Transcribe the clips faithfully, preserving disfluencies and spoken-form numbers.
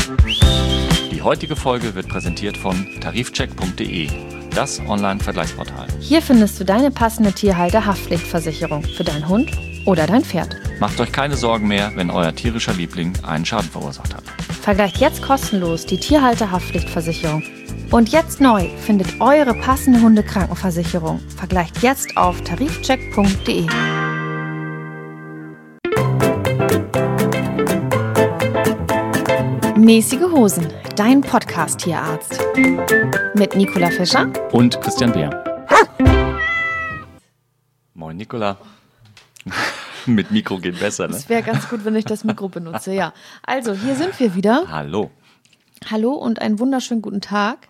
Die heutige Folge wird präsentiert von tarifcheck punkt de, das Online-Vergleichsportal. Hier findest du deine passende Tierhalter-Haftpflichtversicherung für deinen Hund oder dein Pferd. Macht euch keine Sorgen mehr, wenn euer tierischer Liebling einen Schaden verursacht hat. Vergleicht jetzt kostenlos die Tierhalter-Haftpflichtversicherung. Und jetzt neu, findet eure passende Hundekrankenversicherung. Vergleicht jetzt auf tarifcheck punkt de. Mäßige Hosen, dein Podcast-Tierarzt. Mit Nicola Fischer und Christian Beer. Moin Nicola. Mit Mikro geht besser, ne? Es wäre ganz gut, wenn ich das Mikro benutze, ja. Also, hier sind wir wieder. Hallo. Hallo und einen wunderschönen guten Tag.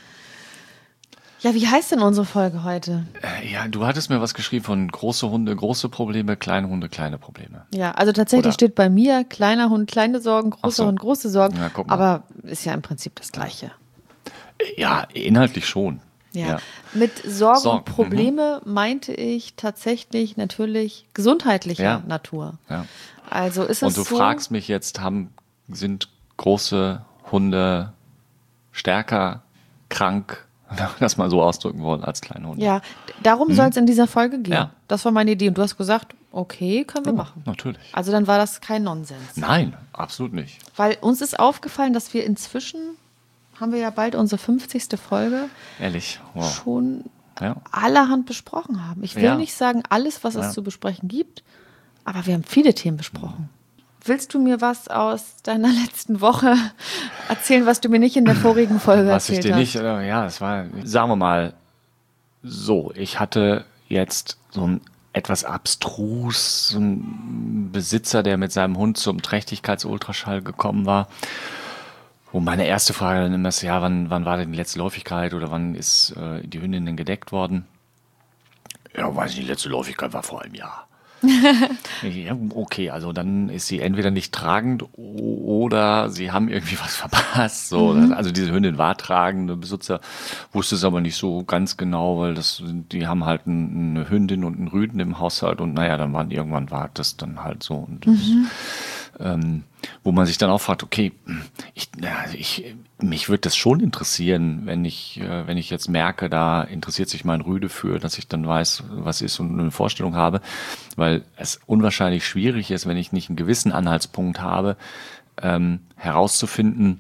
Ja, wie heißt denn unsere Folge heute? Äh, ja, du hattest mir was geschrieben von große Hunde, große Probleme, kleine Hunde, kleine Probleme. Ja, also tatsächlich Oder? steht bei mir kleiner Hund, kleine Sorgen, großer so. Hund, große Sorgen. Ja, guck mal. Aber ist ja im Prinzip das Gleiche. Ja, inhaltlich schon. Ja. ja. Mit Sorgen Sorgen. und Probleme mhm. meinte ich tatsächlich natürlich gesundheitlicher ja. Natur. Ja. Also ist es Und du so, fragst mich jetzt, haben, sind große Hunde stärker krank, wenn wir das mal so ausdrücken wollen, als kleine Hunde? Ja, darum hm. soll es in dieser Folge gehen. Ja. Das war meine Idee. Und du hast gesagt, okay, können wir ja, machen. Natürlich. Also dann war das kein Nonsens. Nein, absolut nicht. Weil uns ist aufgefallen, dass wir inzwischen, haben wir ja bald unsere fünfzigste Folge, ehrlich, wow. schon ja. allerhand besprochen haben. Ich will ja. nicht sagen, alles, was ja. es zu besprechen gibt, aber wir haben viele Themen besprochen. Willst du mir was aus deiner letzten Woche erzählen, was du mir nicht in der vorigen Folge was erzählt ich dir hast? nicht, ja, es war, sagen wir mal so, ich hatte jetzt so ein etwas abstrus, so ein Besitzer, der mit seinem Hund zum Trächtigkeitsultraschall gekommen war, wo meine erste Frage dann immer ist, ja, wann, wann war denn die letzte Läufigkeit oder wann ist äh, die Hündin denn gedeckt worden? Ja, weiß nicht, die letzte Läufigkeit war vor einem Jahr. Ja, okay, also dann ist sie entweder nicht tragend oder sie haben irgendwie was verpasst. So. Mhm. Also diese Hündin war tragend, der Besitzer wusste es aber nicht so ganz genau, weil das, die haben halt eine Hündin und einen Rüden im Haushalt und naja, dann waren irgendwann war das dann halt so. Und das, mhm. ähm, wo man sich dann auch fragt, okay, ich, ja, ich, mich würde das schon interessieren, wenn ich, äh, wenn ich jetzt merke, da interessiert sich mein Rüde für, dass ich dann weiß, was ist und eine Vorstellung habe, weil es unwahrscheinlich schwierig ist, wenn ich nicht einen gewissen Anhaltspunkt habe, ähm, herauszufinden,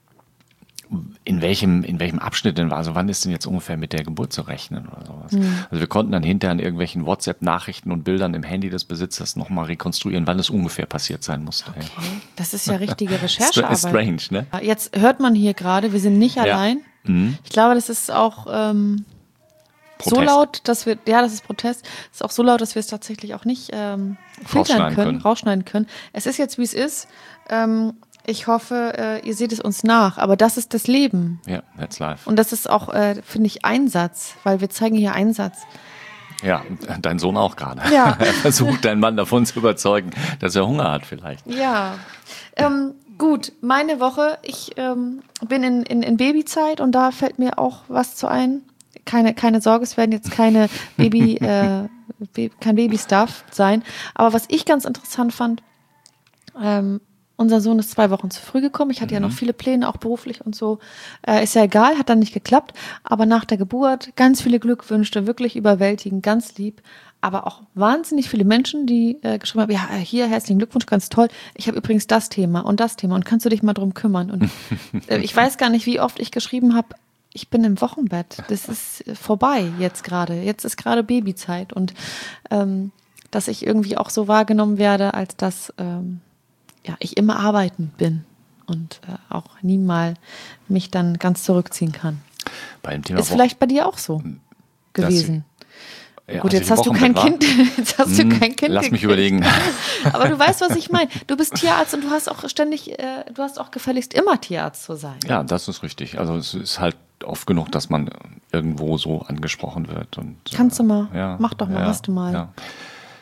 in welchem, in welchem Abschnitt denn war, also wann ist denn jetzt ungefähr mit der Geburt zu rechnen oder sowas. Mhm. Also wir konnten dann hinterher in irgendwelchen WhatsApp-Nachrichten und Bildern im Handy des Besitzers nochmal rekonstruieren, wann es ungefähr passiert sein musste. Okay. Das ist ja richtige Recherchearbeit. Ist strange, ne? Jetzt hört man hier gerade, wir sind nicht ja. allein. Mhm. Ich glaube, das ist auch ähm, so laut, dass wir, ja, das ist Protest, das ist auch so laut, dass wir es tatsächlich auch nicht ähm, filtern können, können, rausschneiden können. Es ist jetzt, wie es ist. Ähm, Ich hoffe, äh, ihr seht es uns nach, aber das ist das Leben. Ja, yeah, that's life. Und das ist auch, äh, finde ich, Einsatz, weil wir zeigen hier Einsatz. Ja, dein Sohn auch gerade. Ja. Er versucht, deinen Mann davon zu überzeugen, dass er Hunger hat vielleicht. Ja, ähm, gut, meine Woche, ich ähm, bin in, in, in Babyzeit und da fällt mir auch was zu ein. Keine, keine Sorge, es werden jetzt keine Baby, äh, kein Baby-Stuff sein. Aber was ich ganz interessant fand, ähm, unser Sohn ist zwei Wochen zu früh gekommen. Ich hatte mhm. ja noch viele Pläne, auch beruflich und so. Äh, ist ja egal, hat dann nicht geklappt. Aber nach der Geburt ganz viele Glückwünsche, wirklich überwältigend, ganz lieb. Aber auch wahnsinnig viele Menschen, die äh, geschrieben haben, ja, hier, herzlichen Glückwunsch, ganz toll. Ich habe übrigens das Thema und das Thema und kannst du dich mal drum kümmern? Und äh, ich weiß gar nicht, wie oft ich geschrieben habe, ich bin im Wochenbett. Das ist vorbei jetzt gerade. Jetzt ist gerade Babyzeit. Und ähm, dass ich irgendwie auch so wahrgenommen werde, als dass ähm, ja, ich immer arbeiten bin und äh, auch nie mal mich dann ganz zurückziehen kann. Bei dem Thema ist vielleicht bei dir auch so gewesen. Ja, Gut, jetzt hast du kein war. Kind. Jetzt hast du kein Kind. Lass mich überlegen. Aber du weißt, was ich meine. Du bist Tierarzt und du hast auch ständig, äh, du hast auch gefälligst immer Tierarzt zu sein. Ja, das ist richtig. Also es ist halt oft genug, dass man irgendwo so angesprochen wird. Und, Kannst du mal? Ja, Mach doch mal, ja, hast du mal. Ja.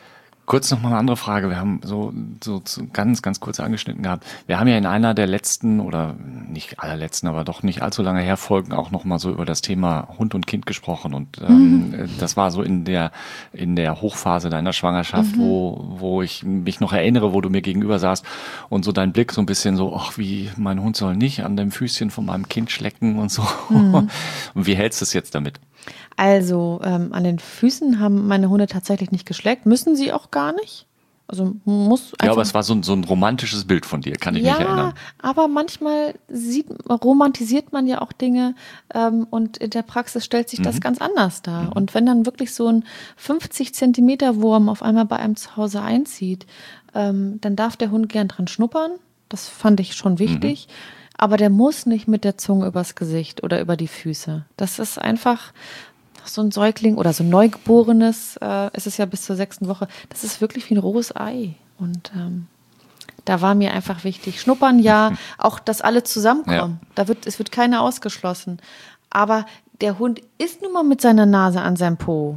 Kurz noch mal eine andere Frage. Wir haben so, so ganz, ganz kurz angeschnitten gehabt. Wir haben ja in einer der letzten oder nicht allerletzten, aber doch nicht allzu lange her Folgen auch noch mal so über das Thema Hund und Kind gesprochen. Und ähm, mhm. das war so in der in der Hochphase deiner Schwangerschaft, mhm. wo wo ich mich noch erinnere, wo du mir gegenüber saßt und so dein Blick so ein bisschen so, ach, wie mein Hund soll nicht an dem Füßchen von meinem Kind schlecken und so. Mhm. Und wie hältst du es jetzt damit? Also ähm, an den Füßen haben meine Hunde tatsächlich nicht geschleckt, müssen sie auch gar nicht. Also muss einfach. Ja, aber es war so ein, so ein romantisches Bild von dir, kann ich ja, mich erinnern. Ja, aber manchmal sieht, romantisiert man ja auch Dinge ähm, und in der Praxis stellt sich mhm. das ganz anders dar. Mhm. Und wenn dann wirklich so ein fünfzig Zentimeter Wurm auf einmal bei einem zu Hause einzieht, ähm, dann darf der Hund gern dran schnuppern. Das fand ich schon wichtig. Mhm. Aber der muss nicht mit der Zunge übers Gesicht oder über die Füße. Das ist einfach so ein Säugling oder so ein Neugeborenes, äh, ist es ja bis zur sechsten Woche, das ist wirklich wie ein rohes Ei. Und ähm, da war mir einfach wichtig, schnuppern ja, auch, dass alle zusammenkommen. Ja. Da wird, es wird keiner ausgeschlossen. Aber der Hund ist nun mal mit seiner Nase an seinem Po.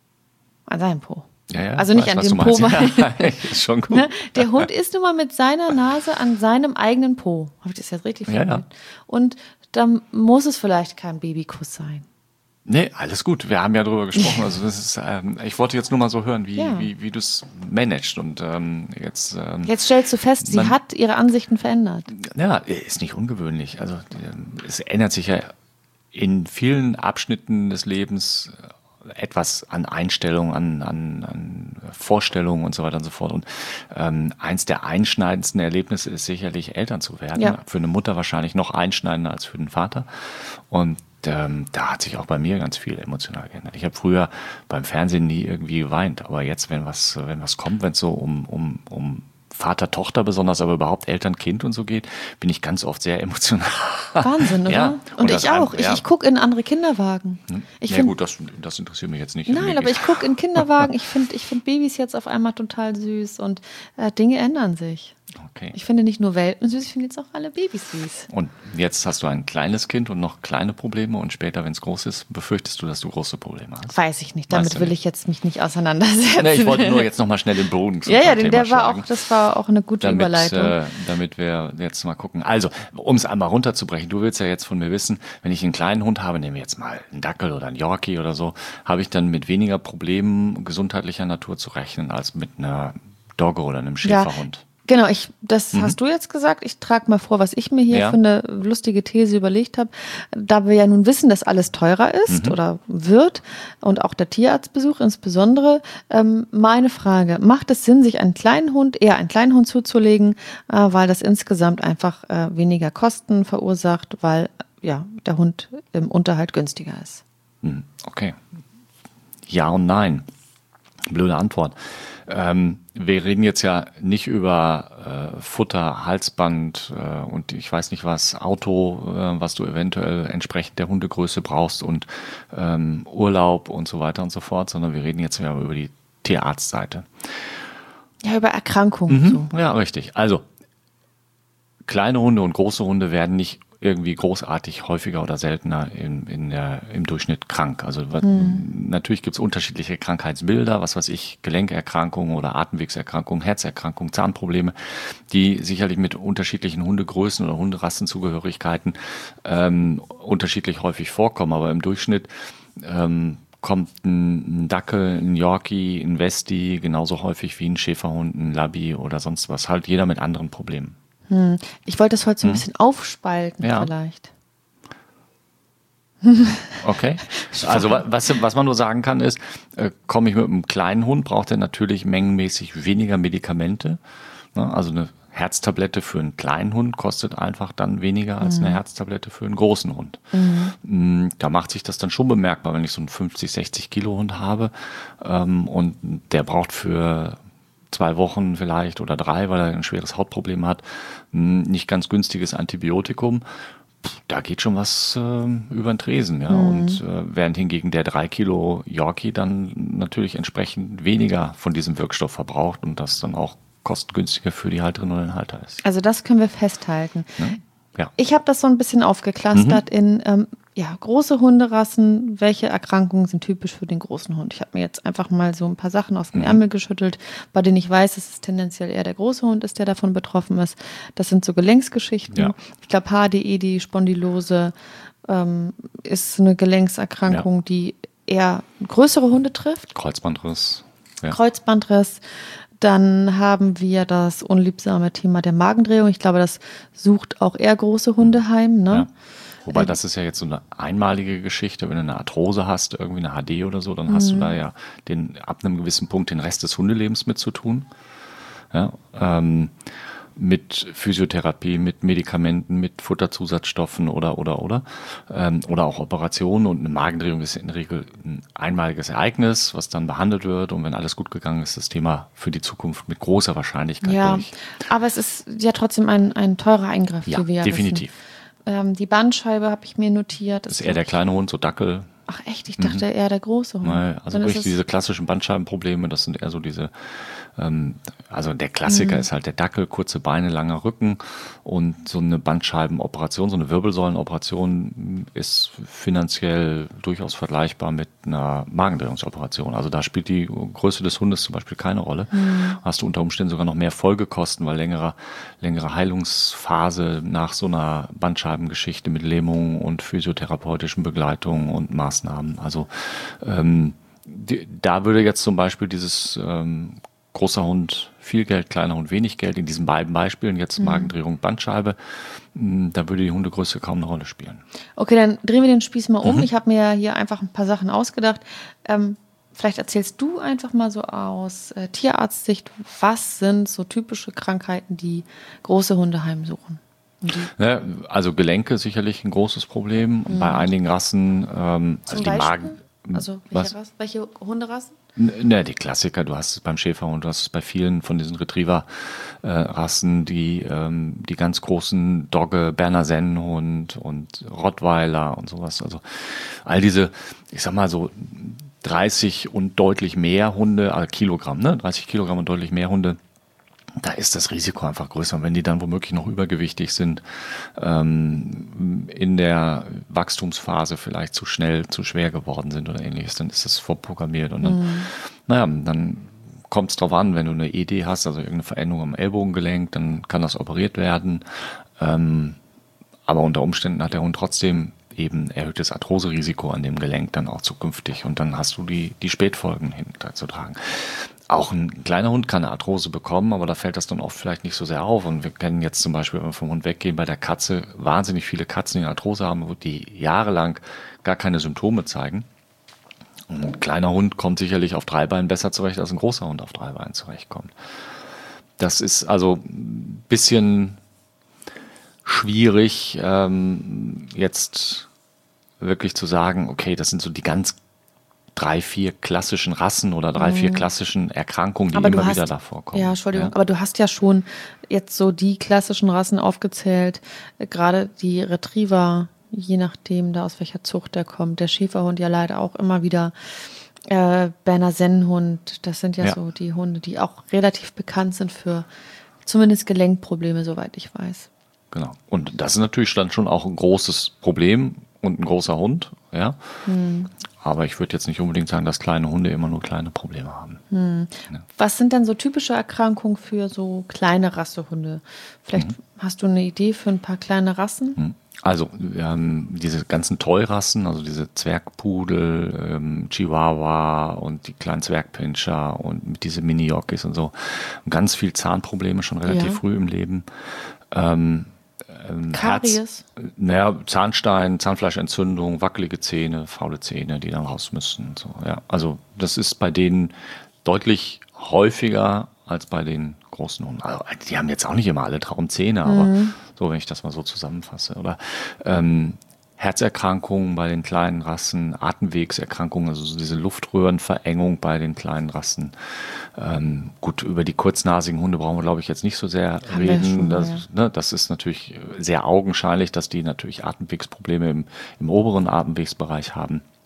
An seinem Po. Ja, ja, also nicht weiß, an dem Po. Ja, ist schon gut. Ne? Der Hund ist nun mal mit seiner Nase an seinem eigenen Po. Habe ich das jetzt richtig verstanden? Ja, ja. Und dann muss es vielleicht kein Babykuss sein. Nee, alles gut. Wir haben ja drüber gesprochen. Also das ist, ähm, ich wollte jetzt nur mal so hören, wie, ja. wie, wie du es managst. Und ähm, jetzt. Ähm, jetzt stellst du fest, sie man, hat ihre Ansichten verändert. Ja, ist nicht ungewöhnlich. Also es ändert sich ja in vielen Abschnitten des Lebens etwas an Einstellungen, an, an, an Vorstellungen und so weiter und so fort. Und ähm, eins der einschneidendsten Erlebnisse ist sicherlich, Eltern zu werden. Ja. Für eine Mutter wahrscheinlich noch einschneidender als für den Vater. Und ähm, da hat sich auch bei mir ganz viel emotional geändert. Ich habe früher beim Fernsehen nie irgendwie geweint, aber jetzt, wenn was, wenn was kommt, wenn es so um, um, um Vater, Tochter besonders, aber überhaupt Eltern, Kind und so geht, bin ich ganz oft sehr emotional. Wahnsinn, oder? Ja, und, und ich auch. Ich, ja. ich gucke in andere Kinderwagen. Ich ja find, gut, das, das interessiert mich jetzt nicht. Nein, aber ich gucke in Kinderwagen. Ich finde ich find Babys jetzt auf einmal total süß und äh, Dinge ändern sich. Okay. Ich finde nicht nur Welpen süß, ich finde jetzt auch alle Babys süß. Und jetzt hast du ein kleines Kind und noch kleine Probleme und später, wenn es groß ist, befürchtest du, dass du große Probleme hast? Weiß ich nicht, damit will nicht. ich jetzt mich nicht auseinandersetzen. Nee, ich wollte nur jetzt nochmal schnell den Boden zum Ja, ja, Thema der war schlagen. auch, das war auch eine gute damit, Überleitung. Äh, damit wir jetzt mal gucken. Also, um es einmal runterzubrechen, du willst ja jetzt von mir wissen, wenn ich einen kleinen Hund habe, nehmen wir jetzt mal einen Dackel oder einen Yorkie oder so, habe ich dann mit weniger Problemen gesundheitlicher Natur zu rechnen als mit einer Dogge oder einem Schäferhund. Ja. Genau, ich, das mhm. hast du jetzt gesagt. Ich trage mal vor, was ich mir hier ja. für eine lustige These überlegt habe. Da wir ja nun wissen, dass alles teurer ist mhm. oder wird und auch der Tierarztbesuch insbesondere. Ähm, meine Frage, macht es Sinn, sich einen kleinen Hund, eher einen kleinen Hund zuzulegen, äh, weil das insgesamt einfach äh, weniger Kosten verursacht, weil ja der Hund im Unterhalt günstiger ist? Okay. Ja und nein. Blöde Antwort. Ähm, wir reden jetzt ja nicht über äh, Futter, Halsband äh, und ich weiß nicht was, Auto, äh, was du eventuell entsprechend der Hundegröße brauchst und ähm, Urlaub und so weiter und so fort, sondern wir reden jetzt ja über die Tierarztseite. Ja, über Erkrankungen. Mhm, so. Ja, richtig. Also, kleine Hunde und große Hunde werden nicht irgendwie großartig häufiger oder seltener in, in der, im Durchschnitt krank. Also mhm. natürlich gibt es unterschiedliche Krankheitsbilder, was weiß ich, Gelenkerkrankungen oder Atemwegserkrankungen, Herzerkrankungen, Zahnprobleme, die sicherlich mit unterschiedlichen Hundegrößen oder Hunderassenzugehörigkeiten ähm, unterschiedlich häufig vorkommen. Aber im Durchschnitt ähm, kommt ein, ein Dackel, ein Yorkie, ein Westie genauso häufig wie ein Schäferhund, ein Labby oder sonst was. Halt jeder mit anderen Problemen. Hm. Ich wollte das heute so ein hm. bisschen aufspalten ja. vielleicht. Okay. Also was, was man nur sagen kann ist, äh, komme ich mit einem kleinen Hund, braucht er natürlich mengenmäßig weniger Medikamente. Ne? Also eine Herztablette für einen kleinen Hund kostet einfach dann weniger als mhm. eine Herztablette für einen großen Hund. Mhm. Da macht sich das dann schon bemerkbar, wenn ich so einen fünfzig, sechzig Kilo Hund habe ähm, und der braucht für zwei Wochen vielleicht oder drei, weil er ein schweres Hautproblem hat, ein nicht ganz günstiges Antibiotikum. Da geht schon was äh, über den Tresen. Ja? Mhm. Und äh, während hingegen der drei Kilo Yorkie dann natürlich entsprechend weniger von diesem Wirkstoff verbraucht und das dann auch kostengünstiger für die Halterin oder den Halter ist. Also das können wir festhalten. Ne? Ja. Ich habe das so ein bisschen aufgeklustert mhm. in, ähm, ja, große Hunderassen, welche Erkrankungen sind typisch für den großen Hund? Ich habe mir jetzt einfach mal so ein paar Sachen aus dem Ärmel geschüttelt, bei denen ich weiß, dass es tendenziell eher der große Hund ist, der davon betroffen ist. Das sind so Gelenksgeschichten. Ja. Ich glaube, H D E, die Spondylose, ähm, ist eine Gelenkserkrankung, ja. die eher größere Hunde trifft. Kreuzbandriss. Ja. Kreuzbandriss. Dann haben wir das unliebsame Thema der Magendrehung. Ich glaube, das sucht auch eher große Hunde heim, ne? Ja. Wobei das ist ja jetzt so eine einmalige Geschichte. Wenn du eine Arthrose hast, irgendwie eine H D oder so, dann mhm. hast du da ja den, ab einem gewissen Punkt den Rest des Hundelebens mit zu tun. Ja, ähm, mit Physiotherapie, mit Medikamenten, mit Futterzusatzstoffen oder, oder, oder. Ähm, oder auch Operationen. Und eine Magendrehung ist in der Regel ein einmaliges Ereignis, was dann behandelt wird. Und wenn alles gut gegangen ist, das Thema für die Zukunft mit großer Wahrscheinlichkeit ja, durch. Aber es ist ja trotzdem ein, ein teurer Eingriff, ja, wie wir ja definitiv. wissen. Die Bandscheibe habe ich mir notiert. Das ist eher der kleine Hund, so Dackel. Ach echt, ich dachte mhm. eher der große Hund. Nein, also wirklich diese klassischen Bandscheibenprobleme, das sind eher so diese, ähm, also der Klassiker mhm. ist halt der Dackel, kurze Beine, langer Rücken und so eine Bandscheibenoperation, so eine Wirbelsäulenoperation ist finanziell durchaus vergleichbar mit einer Magendrehungsoperation. Also da spielt die Größe des Hundes zum Beispiel keine Rolle. Mhm. Hast du unter Umständen sogar noch mehr Folgekosten, weil längere, längere Heilungsphase nach so einer Bandscheibengeschichte mit Lähmung und physiotherapeutischen Begleitungen und Maßnahmen. Also ähm, die, da würde jetzt zum Beispiel dieses ähm, großer Hund viel Geld, kleiner Hund wenig Geld, in diesen beiden Beispielen, jetzt mhm. Magendrehung, Bandscheibe, mh, da würde die Hundegröße kaum eine Rolle spielen. Okay, dann drehen wir den Spieß mal um. Mhm. Ich habe mir hier einfach ein paar Sachen ausgedacht. Ähm, vielleicht erzählst du einfach mal so aus äh, Tierarztsicht, was sind so typische Krankheiten, die große Hunde heimsuchen? Ja, also Gelenke sicherlich ein großes Problem. Mhm. Bei einigen Rassen, ähm, also die Magen. Also welche, Rasse, welche Hunderassen? Ne, die Klassiker, du hast es beim Schäferhund, du hast es bei vielen von diesen Retriever-Rassen, die, ähm, die ganz großen Dogge, Berner Sennenhund und Rottweiler und sowas. Also all diese, ich sag mal so dreißig und deutlich mehr Hunde, also Kilogramm, ne? dreißig Kilogramm und deutlich mehr Hunde. Da ist das Risiko einfach größer. Und wenn die dann womöglich noch übergewichtig sind, ähm, in der Wachstumsphase vielleicht zu schnell, zu schwer geworden sind oder ähnliches, dann ist das vorprogrammiert. Und dann, mhm. naja, dann kommt es drauf an, wenn du eine E D hast, also irgendeine Veränderung am Ellbogengelenk, dann kann das operiert werden. Ähm, aber unter Umständen hat der Hund trotzdem eben erhöhtes Arthroserisiko an dem Gelenk dann auch zukünftig. Und dann hast du die, die Spätfolgen hinterzutragen. Auch ein kleiner Hund kann eine Arthrose bekommen, aber da fällt das dann oft vielleicht nicht so sehr auf. Und wir kennen jetzt zum Beispiel, wenn wir vom Hund weggehen, bei der Katze wahnsinnig viele Katzen, die eine Arthrose haben, die jahrelang gar keine Symptome zeigen. Und ein kleiner Hund kommt sicherlich auf drei Beinen besser zurecht, als ein großer Hund auf drei Beinen zurechtkommt. Das ist also ein bisschen schwierig, ähm, jetzt wirklich zu sagen, okay, das sind so die ganz drei, vier klassischen Rassen oder drei, mhm. vier klassischen Erkrankungen, die aber immer hast, wieder davor kommen. Ja, Entschuldigung, ja. aber du hast ja schon jetzt so die klassischen Rassen aufgezählt, gerade die Retriever, je nachdem da aus welcher Zucht der kommt, der Schäferhund ja leider auch immer wieder, äh, Berner Sennenhund, das sind ja, ja so die Hunde, die auch relativ bekannt sind für zumindest Gelenkprobleme, soweit ich weiß. Genau, und das ist natürlich dann schon auch ein großes Problem und ein großer Hund, ja. Hm. Aber ich würde jetzt nicht unbedingt sagen, dass kleine Hunde immer nur kleine Probleme haben. Hm. Ja. Was sind denn so typische Erkrankungen für so kleine Rassehunde? Vielleicht mhm. hast du eine Idee für ein paar kleine Rassen? Mhm. Also wir haben diese ganzen Toy-Rassen, also diese Zwergpudel, ähm, Chihuahua und die kleinen Zwergpinscher und diese Mini-Yorkies und so. Ganz viel Zahnprobleme schon relativ ja. früh im Leben. Ähm, Karies? Herz, naja, Zahnstein, Zahnfleischentzündung, wackelige Zähne, faule Zähne, die dann raus müssen. So, ja. Also das ist bei denen deutlich häufiger als bei den großen Hunden. Also, die haben jetzt auch nicht immer alle Traumzähne, aber mhm. so, wenn ich das mal so zusammenfasse. Oder ähm, Herzerkrankungen bei den kleinen Rassen, Atemwegserkrankungen, also diese Luftröhrenverengung bei den kleinen Rassen. Ähm, gut, über die kurznasigen Hunde brauchen wir, glaube ich, jetzt nicht so sehr Haben reden. Schon, das, ja. ne, das ist natürlich sehr augenscheinlich, dass die natürlich Atemwegsprobleme im, im oberen Atemwegsbereich haben.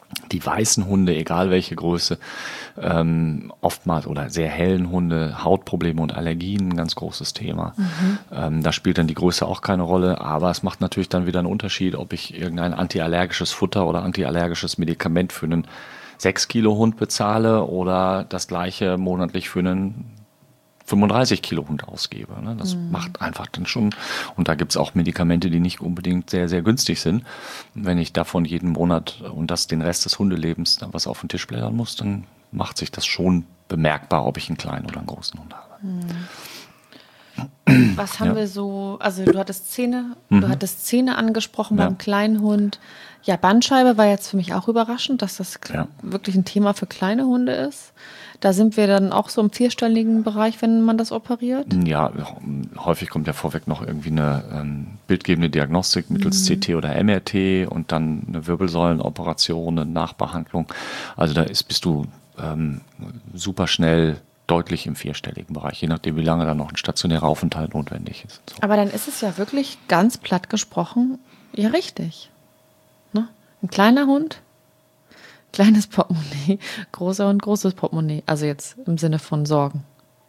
Die weißen Hunde, egal welche Größe, ähm, oftmals oder sehr hellen Hunde, Hautprobleme und Allergien, ein ganz großes Thema. Mhm. Ähm, da spielt dann die Größe auch keine Rolle, aber es macht natürlich dann wieder einen Unterschied, ob ich irgendein antiallergisches Futter oder antiallergisches Medikament für einen sechs Kilo Hund bezahle oder das gleiche monatlich für einen fünfunddreißig Kilo Hund ausgebe. Ne? Das mhm. macht einfach dann schon, und da gibt es auch Medikamente, die nicht unbedingt sehr, sehr günstig sind. Wenn ich davon jeden Monat und das den Rest des Hundelebens dann was auf den Tisch blättern muss, dann macht sich das schon bemerkbar, ob ich einen kleinen oder einen großen Hund habe. Mhm. Was haben ja. wir so, also du hattest Zähne, mhm. du hattest Zähne angesprochen ja. beim kleinen Hund. Ja, Bandscheibe war jetzt für mich auch überraschend, dass das ja. wirklich ein Thema für kleine Hunde ist. Da sind wir dann auch so im vierstelligen Bereich, wenn man das operiert? Ja, häufig kommt ja vorweg noch irgendwie eine ähm, bildgebende Diagnostik mittels mhm. C T oder M R T und dann eine Wirbelsäulenoperation, eine Nachbehandlung. Also da ist, bist du ähm, super schnell deutlich im vierstelligen Bereich, je nachdem, wie lange dann noch ein stationärer Aufenthalt notwendig ist. So. Aber dann ist es ja wirklich ganz platt gesprochen, ja richtig. Ne? Ein kleiner Hund, kleines Portemonnaie, großer und großes Portemonnaie. Also jetzt im Sinne von Sorgen.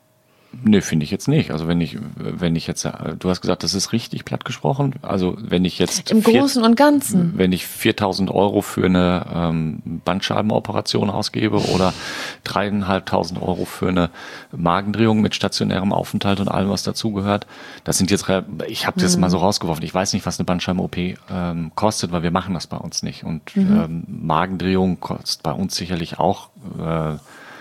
Nee, finde ich jetzt nicht. Also wenn ich, wenn ich jetzt, du hast gesagt, das ist richtig platt gesprochen. Also wenn ich jetzt im vier, Großen und Ganzen, wenn ich viertausend Euro für eine ähm, Bandscheibenoperation ausgebe oder dreieinhalbtausend Euro für eine Magendrehung mit stationärem Aufenthalt und allem, was dazugehört, das sind jetzt, ich habe das mhm. mal so rausgeworfen. Ich weiß nicht, was eine Bandscheiben-O P ähm, kostet, weil wir machen das bei uns nicht. Und mhm. ähm, Magendrehung kostet bei uns sicherlich auch äh,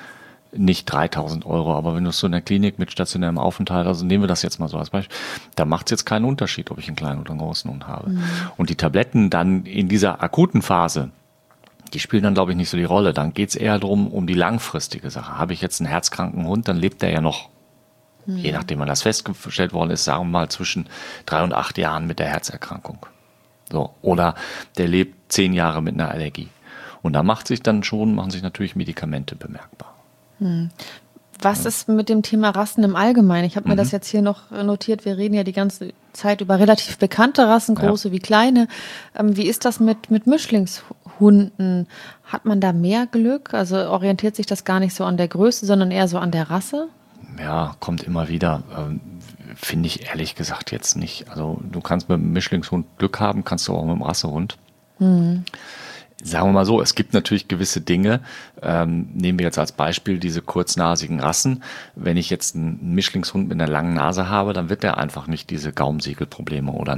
nicht dreitausend Euro, aber wenn du es so in der Klinik mit stationärem Aufenthalt, also nehmen wir das jetzt mal so als Beispiel, da macht es jetzt keinen Unterschied, ob ich einen kleinen oder einen großen Hund habe. Mhm. Und die Tabletten dann in dieser akuten Phase, die spielen dann, glaube ich, nicht so die Rolle. Dann geht es eher darum, um die langfristige Sache. Habe ich jetzt einen herzkranken Hund, dann lebt der ja noch, mhm. je nachdem wann das festgestellt worden ist, sagen wir mal zwischen drei und acht Jahren mit der Herzerkrankung. So. Oder der lebt zehn Jahre mit einer Allergie. Und da macht sich dann schon, machen sich natürlich Medikamente bemerkbar. Hm. Was ja. ist mit dem Thema Rassen im Allgemeinen? Ich habe mir mhm. das jetzt hier noch notiert. Wir reden ja die ganze Zeit über relativ bekannte Rassen, große ja. wie kleine. Ähm, wie ist das mit, mit Mischlingshunden? Hat man da mehr Glück? Also orientiert sich das gar nicht so an der Größe, sondern eher so an der Rasse? Ja, kommt immer wieder. Ähm, finde ich ehrlich gesagt jetzt nicht. Also du kannst mit einem Mischlingshund Glück haben, kannst du auch mit einem Rassehund. Mhm. Sagen wir mal so, es gibt natürlich gewisse Dinge, ähm, nehmen wir jetzt als Beispiel diese kurznasigen Rassen. Wenn ich jetzt einen Mischlingshund mit einer langen Nase habe, dann wird der einfach nicht diese Gaumensiegelprobleme oder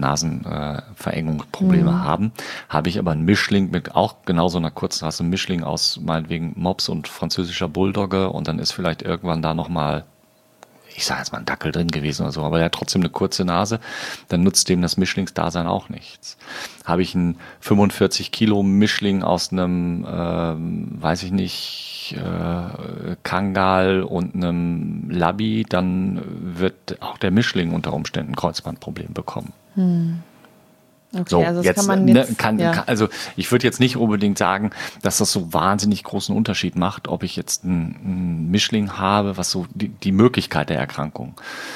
Nasenverengungsprobleme mhm. haben. Habe ich aber einen Mischling mit auch genau so einer Kurzrasse, Mischling aus meinetwegen Mops und französischer Bulldogge und dann ist vielleicht irgendwann da nochmal, ich sage jetzt mal ein Dackel drin gewesen oder so, aber der hat trotzdem eine kurze Nase, dann nutzt dem das Mischlingsdasein auch nichts. Habe ich einen fünfundvierzig Kilo Mischling aus einem, ähm, weiß ich nicht, äh, Kangal und einem Labby, dann wird auch der Mischling unter Umständen ein Kreuzbandproblem bekommen. Hm. Okay, so, also das jetzt, kann man jetzt, ne, kann, ja. kann, also ich würde jetzt nicht unbedingt sagen, dass das so wahnsinnig großen Unterschied macht, ob ich jetzt einen, einen Mischling habe, was so die, die Möglichkeit der Erkrankung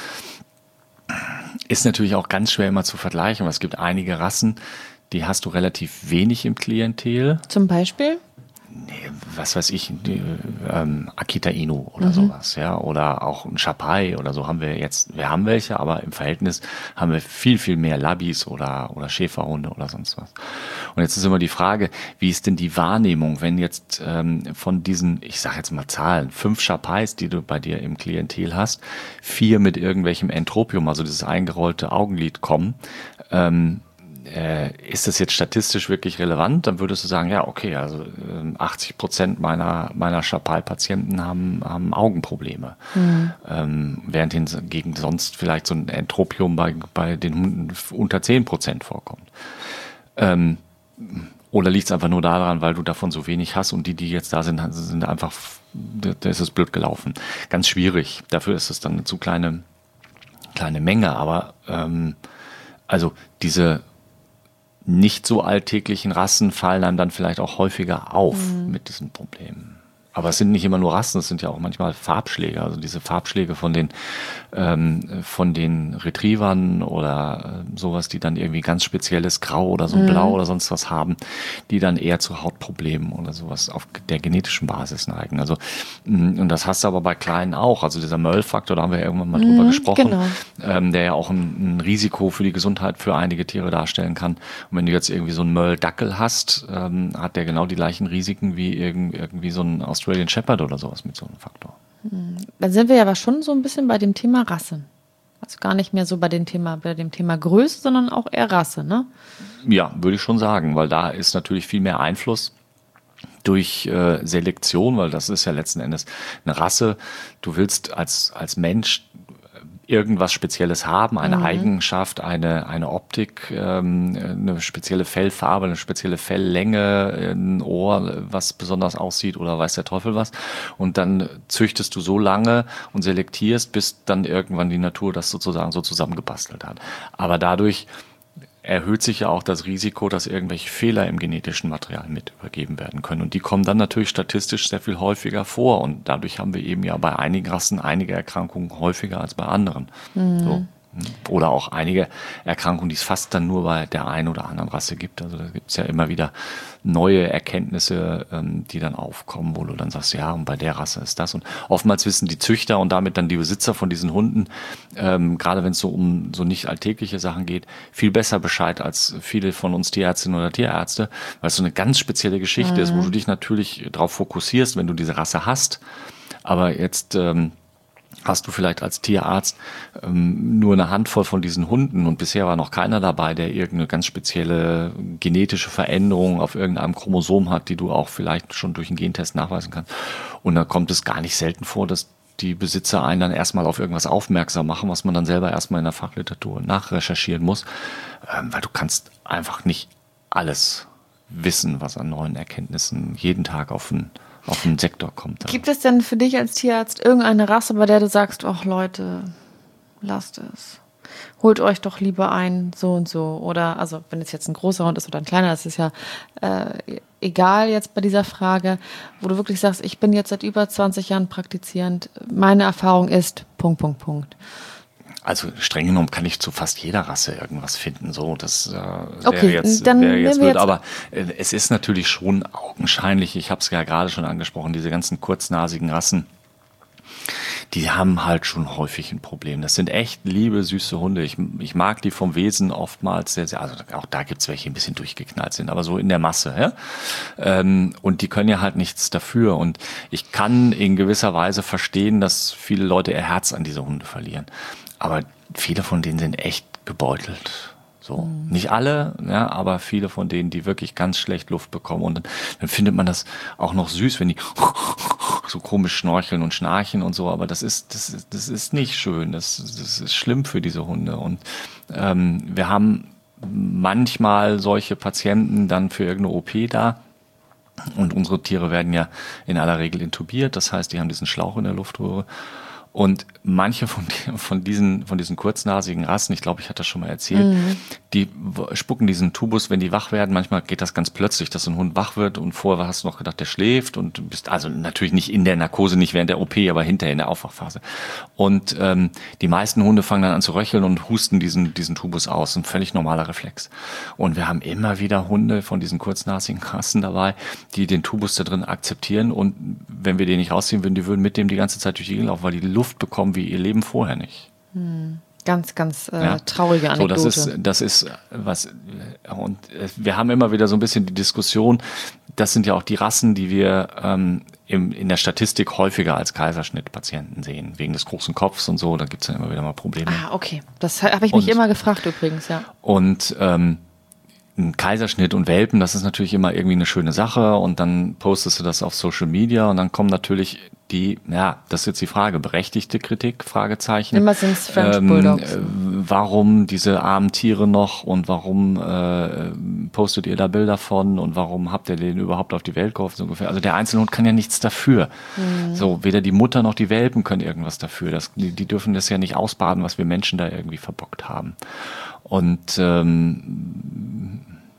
ist natürlich auch ganz schwer immer zu vergleichen. Es gibt einige Rassen, die hast du relativ wenig im Klientel. Zum Beispiel? Nee, was weiß ich, die, ähm, Akita Inu oder mhm. sowas, ja, oder auch ein Chapai oder so haben wir jetzt, wir haben welche, aber im Verhältnis haben wir viel, viel mehr Labbys oder, oder Schäferhunde oder sonst was. Und jetzt ist immer die Frage, wie ist denn die Wahrnehmung, wenn jetzt ähm, von diesen, ich sag jetzt mal Zahlen, fünf Chapais, die du bei dir im Klientel hast, vier mit irgendwelchem Entropium, also dieses eingerollte Augenlid kommen, ähm, Äh, ist das jetzt statistisch wirklich relevant? Dann würdest du sagen, ja, okay, also äh, achtzig Prozent meiner, meiner Chapal-Patienten haben, haben Augenprobleme. Mhm. Ähm, während hingegen sonst vielleicht so ein Entropium bei, bei den Hunden unter zehn Prozent vorkommt. Ähm, oder liegt es einfach nur daran, weil du davon so wenig hast und die, die jetzt da sind, sind einfach, da ist es blöd gelaufen. Ganz schwierig. Dafür ist es dann eine zu kleine, kleine Menge. Aber ähm, also diese nicht so alltäglichen Rassen fallen einem dann vielleicht auch häufiger auf mhm. mit diesen Problemen. Aber es sind nicht immer nur Rassen, es sind ja auch manchmal Farbschläge. Also diese Farbschläge von den ähm, von den Retrievern oder äh, sowas, die dann irgendwie ganz spezielles Grau oder so ein Mhm. Blau oder sonst was haben, die dann eher zu Hautproblemen oder sowas auf der genetischen Basis neigen. Also mh, und das hast du aber bei Kleinen auch. Also dieser Möll-Faktor, da haben wir ja irgendwann mal drüber Mhm, gesprochen, genau. ähm, der ja auch ein, ein Risiko für die Gesundheit für einige Tiere darstellen kann. Und wenn du jetzt irgendwie so einen Möll-Dackel hast, ähm, hat der genau die gleichen Risiken wie irgend, irgendwie so ein Australian Shepherd oder sowas mit so einem Faktor. Dann sind wir ja aber schon so ein bisschen bei dem Thema Rasse. Also gar nicht mehr so bei dem Thema, bei dem Thema Größe, sondern auch eher Rasse, ne? Ja, würde ich schon sagen, weil da ist natürlich viel mehr Einfluss durch äh, Selektion, weil das ist ja letzten Endes eine Rasse. Du willst als, als Mensch irgendwas Spezielles haben, eine Mhm. Eigenschaft, eine, eine Optik, ähm, eine spezielle Fellfarbe, eine spezielle Felllänge, ein Ohr, was besonders aussieht oder weiß der Teufel was. Und dann züchtest du so lange und selektierst, bis dann irgendwann die Natur das sozusagen so zusammengebastelt hat. Aber dadurch erhöht sich ja auch das Risiko, dass irgendwelche Fehler im genetischen Material mit übergeben werden können. Und die kommen dann natürlich statistisch sehr viel häufiger vor. Und dadurch haben wir eben ja bei einigen Rassen einige Erkrankungen häufiger als bei anderen. Mhm. So. Oder auch einige Erkrankungen, die es fast dann nur bei der einen oder anderen Rasse gibt. Also da gibt es ja immer wieder neue Erkenntnisse, ähm, die dann aufkommen, wo du dann sagst, ja, und bei der Rasse ist das. Und oftmals wissen die Züchter und damit dann die Besitzer von diesen Hunden, ähm, gerade wenn es so um so nicht alltägliche Sachen geht, viel besser Bescheid als viele von uns Tierärztinnen oder Tierärzte, weil es so eine ganz spezielle Geschichte mhm. ist, wo du dich natürlich darauf fokussierst, wenn du diese Rasse hast. Aber jetzt ähm, hast du vielleicht als Tierarzt ähm, nur eine Handvoll von diesen Hunden und bisher war noch keiner dabei, der irgendeine ganz spezielle genetische Veränderung auf irgendeinem Chromosom hat, die du auch vielleicht schon durch einen Gentest nachweisen kannst. Und da kommt es gar nicht selten vor, dass die Besitzer einen dann erstmal auf irgendwas aufmerksam machen, was man dann selber erstmal in der Fachliteratur nachrecherchieren muss, ähm, weil du kannst einfach nicht alles wissen, was an neuen Erkenntnissen jeden Tag auf den auf den Sektor kommt. Da. Gibt es denn für dich als Tierarzt irgendeine Rasse, bei der du sagst, ach Leute, lasst es. Holt euch doch lieber ein, so und so. Oder, also wenn es jetzt ein großer Hund ist oder ein kleiner, das ist ja äh, egal jetzt bei dieser Frage, wo du wirklich sagst, ich bin jetzt seit über zwanzig Jahren praktizierend, meine Erfahrung ist, Punkt, Punkt, Punkt. Also streng genommen kann ich zu fast jeder Rasse irgendwas finden. So, das äh, wäre okay, jetzt, dann wäre jetzt wir blöd. jetzt Aber äh, es ist natürlich schon augenscheinlich, ich habe es ja gerade schon angesprochen, diese ganzen kurznasigen Rassen, die haben halt schon häufig ein Problem. Das sind echt liebe, süße Hunde. Ich, ich mag die vom Wesen oftmals sehr, sehr, also auch da gibt's welche, die ein bisschen durchgeknallt sind, aber so in der Masse. Ja? Ähm, und die können ja halt nichts dafür. Und ich kann in gewisser Weise verstehen, dass viele Leute ihr Herz an diese Hunde verlieren. Aber viele von denen sind echt gebeutelt. So, mhm. Nicht alle, ja, aber viele von denen, die wirklich ganz schlecht Luft bekommen. Und dann, dann findet man das auch noch süß, wenn die so komisch schnorcheln und schnarchen und so. Aber das ist, das ist, das ist nicht schön. Das, das ist schlimm für diese Hunde. Und ähm, wir haben manchmal solche Patienten dann für irgendeine O P da. Und unsere Tiere werden ja in aller Regel intubiert. Das heißt, die haben diesen Schlauch in der Luftröhre. Und manche von, von, diesen, von diesen kurznasigen Rassen, ich glaube, ich hatte das schon mal erzählt, mhm. die spucken diesen Tubus, wenn die wach werden. Manchmal geht das ganz plötzlich, dass so ein Hund wach wird und vorher hast du noch gedacht, der schläft und du bist also natürlich nicht in der Narkose, nicht während der O P, aber hinterher in der Aufwachphase. Und ähm, die meisten Hunde fangen dann an zu röcheln und husten diesen, diesen Tubus aus. Ein völlig normaler Reflex. Und wir haben immer wieder Hunde von diesen kurznasigen Rassen dabei, die den Tubus da drin akzeptieren und wenn wir den nicht rausziehen würden, die würden mit dem die ganze Zeit durch die Gegend laufen, weil die Luft bekommen wie ihr Leben vorher nicht. Hm. Ganz, ganz äh, ja. traurige Anekdote. So, das ist, das ist was, und wir haben immer wieder so ein bisschen die Diskussion, das sind ja auch die Rassen, die wir ähm, im, in der Statistik häufiger als Kaiserschnittpatienten sehen, wegen des großen Kopfs und so, da gibt es dann immer wieder mal Probleme. Ah, okay. Das habe ich mich und, immer gefragt übrigens, ja. Und ähm, ein Kaiserschnitt und Welpen, das ist natürlich immer irgendwie eine schöne Sache und dann postest du das auf Social Media und dann kommen natürlich die, ja, das ist jetzt die Frage, berechtigte Kritik, Fragezeichen. Immer sind es French Bulldogs. Ähm, warum diese armen Tiere noch und warum äh, postet ihr da Bilder von und warum habt ihr den überhaupt auf die Welt geholfen, so ungefähr. Also der Einzelhund kann ja nichts dafür. Mhm. So, weder die Mutter noch die Welpen können irgendwas dafür. Das, die, die dürfen das ja nicht ausbaden, was wir Menschen da irgendwie verbockt haben. Und ähm,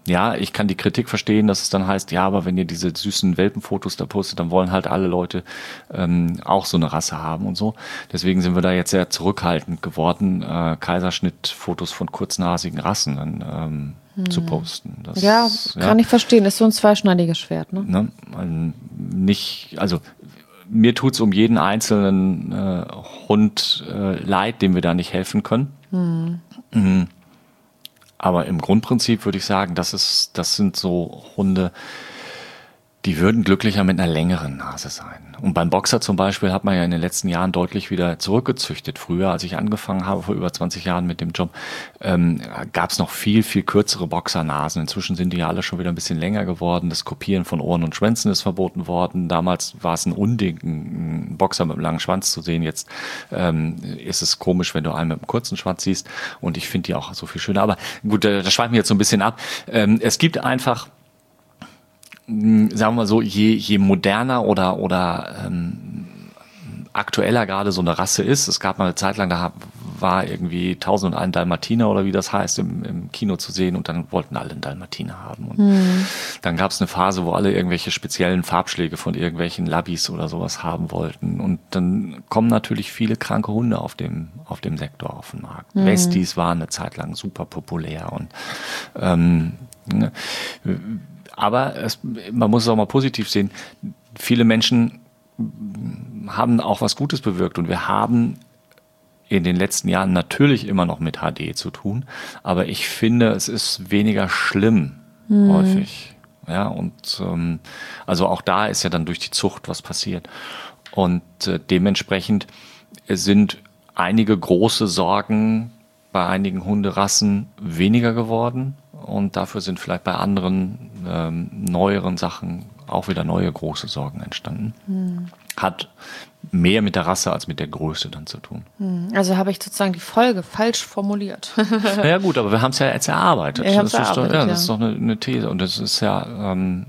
ja, ich kann die Kritik verstehen, dass es dann heißt, ja, aber wenn ihr diese süßen Welpenfotos da postet, dann wollen halt alle Leute ähm, auch so eine Rasse haben und so. Deswegen sind wir da jetzt sehr zurückhaltend geworden, äh, Kaiserschnittfotos von kurznasigen Rassen dann ähm, hm. zu posten. Das, ja, kann ja. ich verstehen. Ist so ein zweischneidiges Schwert, ne? ne? Also nicht, also mir tut's um jeden einzelnen äh, Hund äh, leid, dem wir da nicht helfen können. Hm. Mhm. Aber im Grundprinzip würde ich sagen, das ist, das sind so Hunde, die würden glücklicher mit einer längeren Nase sein. Und beim Boxer zum Beispiel hat man ja in den letzten Jahren deutlich wieder zurückgezüchtet. Früher, als ich angefangen habe, vor über zwanzig Jahren mit dem Job, ähm, gab es noch viel, viel kürzere Boxernasen. Inzwischen sind die ja alle schon wieder ein bisschen länger geworden. Das Kopieren von Ohren und Schwänzen ist verboten worden. Damals war es ein Unding, einen Boxer mit einem langen Schwanz zu sehen. Jetzt ähm, ist es komisch, wenn du einen mit einem kurzen Schwanz siehst. Und ich finde die auch so viel schöner. Aber gut, da, da schweifen wir jetzt so ein bisschen ab. Ähm, es gibt einfach, sagen wir mal so, je, je moderner oder, oder ähm, aktueller gerade so eine Rasse ist, es gab mal eine Zeit lang, da war irgendwie tausend und ein Dalmatiner oder wie das heißt, im, im Kino zu sehen und dann wollten alle einen Dalmatiner haben. Und hm. dann gab es eine Phase, wo alle irgendwelche speziellen Farbschläge von irgendwelchen Labis oder sowas haben wollten. Und dann kommen natürlich viele kranke Hunde auf dem, auf dem Sektor auf den Markt. Hm. Westies waren eine Zeit lang super populär und ähm, ne, aber es, man muss es auch mal positiv sehen, viele Menschen haben auch was Gutes bewirkt und wir haben in den letzten Jahren natürlich immer noch mit H D zu tun, aber ich finde, es ist weniger schlimm hm. häufig. Ja, und ähm, also auch da ist ja dann durch die Zucht was passiert. Und äh, dementsprechend sind einige große Sorgen bei einigen Hunderassen weniger geworden. Und dafür sind vielleicht bei anderen ähm, neueren Sachen auch wieder neue große Sorgen entstanden. Hm. Hat mehr mit der Rasse als mit der Größe dann zu tun. Hm. Also habe ich sozusagen die Folge falsch formuliert. Ja gut, aber wir haben es ja jetzt erarbeitet. Ja, das, erarbeitet ist doch, ja, ja. das ist doch eine, eine These. Und das ist ja... Ähm,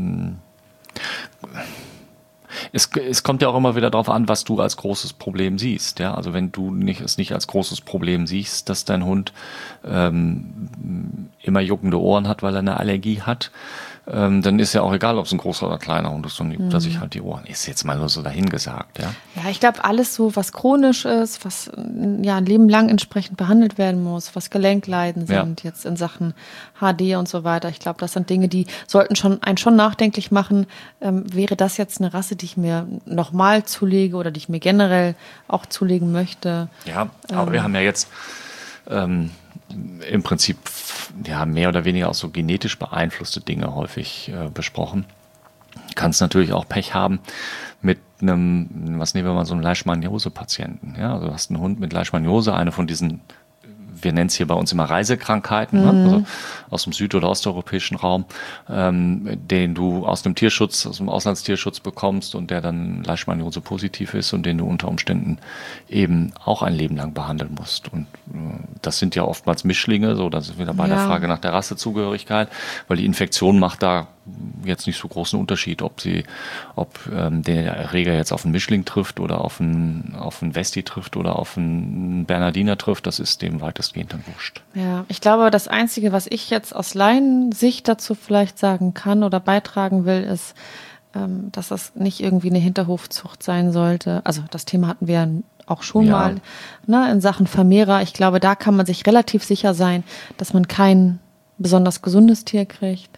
Es, es kommt ja auch immer wieder darauf an, was du als großes Problem siehst. Ja? Also wenn du nicht, es nicht als großes Problem siehst, dass dein Hund ähm, immer juckende Ohren hat, weil er eine Allergie hat, ähm, dann ist ja auch egal, ob es ein großer oder kleiner Hund ist, dann juckt er sich halt die Ohren. Ist jetzt mal nur so dahingesagt. Ja, ja, ich glaube, alles so, was chronisch ist, was ja ein Leben lang entsprechend behandelt werden muss, was Gelenkleiden sind, ja. jetzt in Sachen H D und so weiter. Ich glaube, das sind Dinge, die sollten schon einen schon nachdenklich machen. Ähm, wäre das jetzt eine Rasse, die ich mir nochmal zulege oder die ich mir generell auch zulegen möchte? Ja, aber ähm, wir haben ja jetzt ähm, im Prinzip ja mehr oder weniger auch so genetisch beeinflusste Dinge häufig äh, besprochen. Kannst natürlich auch Pech haben mit einem, was nehmen wir mal, so einen Leishmaniose-Patienten. Ja, also du hast einen Hund mit Leishmaniose, eine von diesen, wir nennen es hier bei uns immer Reisekrankheiten, mhm. ne? Also aus dem süd- oder osteuropäischen Raum, ähm, den du aus dem Tierschutz, aus dem Auslandstierschutz bekommst und der dann Leishmaniose positiv ist und den du unter Umständen eben auch ein Leben lang behandeln musst. Und äh, das sind ja oftmals Mischlinge, so, da sind wir bei ja. der Frage nach der Rassezugehörigkeit, weil die Infektion macht da jetzt nicht so großen Unterschied, ob sie, ob ähm, der Erreger jetzt auf einen Mischling trifft oder auf einen, auf einen Westie trifft oder auf einen Bernardiner trifft, das ist dem weitestgehend dann wurscht. Ja, ich glaube, das Einzige, was ich jetzt aus Laiensicht dazu vielleicht sagen kann oder beitragen will, ist, ähm, dass das nicht irgendwie eine Hinterhofzucht sein sollte. Also das Thema hatten wir auch schon ja. mal ne, in Sachen Vermehrer. Ich glaube, da kann man sich relativ sicher sein, dass man kein besonders gesundes Tier kriegt.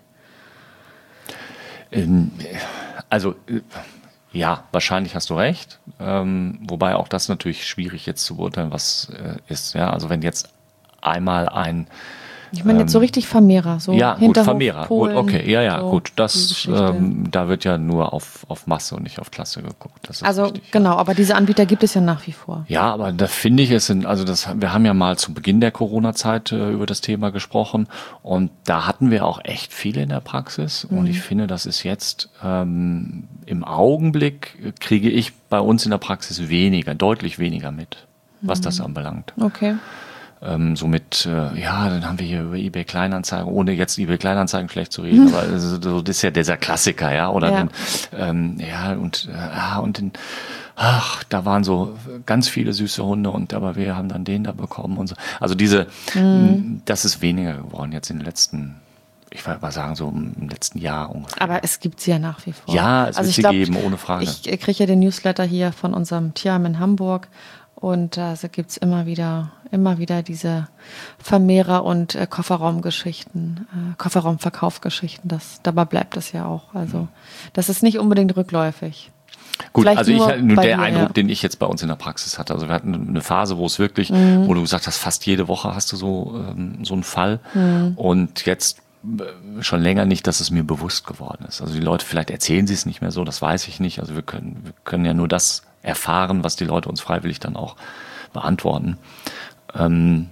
Also ja, wahrscheinlich hast du recht, ähm, wobei auch das natürlich schwierig jetzt zu beurteilen, was äh, ist. Ja, also wenn jetzt einmal ein Ich meine jetzt so richtig Vermehrer, so ja, gut, Hinterhof, Vermehrer, Polen, gut, okay, ja, ja, so gut, das, ähm, da wird ja nur auf, auf Masse und nicht auf Klasse geguckt. Das ist also richtig, genau, ja. aber diese Anbieter gibt es ja nach wie vor. Ja, aber da finde ich es sind, also das, wir haben ja mal zu Beginn der Corona-Zeit äh, über das Thema gesprochen und da hatten wir auch echt viele in der Praxis mhm. und ich finde, das ist jetzt ähm, im Augenblick kriege ich bei uns in der Praxis weniger, deutlich weniger mit, was mhm. das anbelangt. Okay. Ähm, so mit, äh, ja, dann haben wir hier über eBay Kleinanzeigen, ohne jetzt eBay Kleinanzeigen schlecht zu reden, aber also, so, das ist ja dieser Klassiker, ja, oder ja, den, ähm, ja und äh, und den, ach, da waren so ganz viele süße Hunde und aber wir haben dann den da bekommen und so. Also diese, mhm. das ist weniger geworden jetzt in den letzten ich würde mal sagen, so im letzten Jahr ungefähr. Aber es gibt sie ja nach wie vor. Ja, es also wird ich sie glaub, geben, ohne Frage. Ich kriege ja den Newsletter hier von unserem Tierheim in Hamburg und da also gibt es immer wieder, immer wieder diese Vermehrer- und äh, Kofferraumgeschichten, äh, Kofferraumverkaufgeschichten. Das, dabei bleibt es ja auch. Also das ist nicht unbedingt rückläufig. Gut, Vielleicht also ich nur nur bei der dir, Eindruck, ja. den ich jetzt bei uns in der Praxis hatte. Also wir hatten eine Phase, wo es wirklich, mhm. wo du gesagt hast, fast jede Woche hast du so, ähm, so einen Fall. Mhm. Und jetzt äh, schon länger nicht, dass es mir bewusst geworden ist. Also die Leute, vielleicht erzählen sie es nicht mehr so, das weiß ich nicht. Also wir können, wir können ja nur das erfahren, was die Leute uns freiwillig dann auch beantworten. Ähm,